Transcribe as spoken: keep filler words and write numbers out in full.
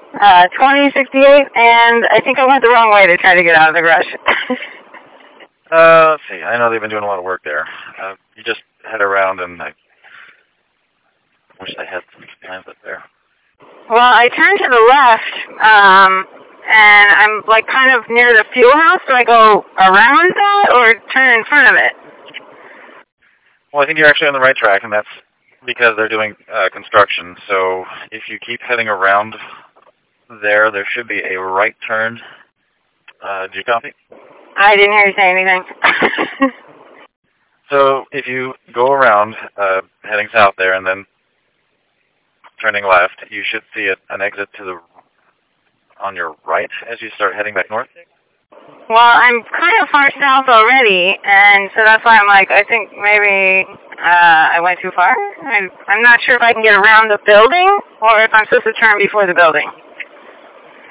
Uh, twenty sixty-eight, and I think I went the wrong way to try to get out of the garage. uh, let's see. I know they've been doing a lot of work there. Uh, you just head around, and I wish I had some plans up there. Well, I turned to the left, um, and I'm like kind of near the fuel house. Do I go around that or turn in front of it? Well, I think you're actually on the right track, and that's because they're doing uh, construction. So if you keep heading around there, there should be a right turn. Uh, did you copy? I didn't hear you say anything. So if you go around, uh, heading south there, and then turning left, you should see a, an exit to the on your right as you start heading back north. Well, I'm kind of far south already, and so that's why I'm like, I think maybe uh, I went too far. I'm, I'm not sure if I can get around the building or if I'm supposed to turn before the building.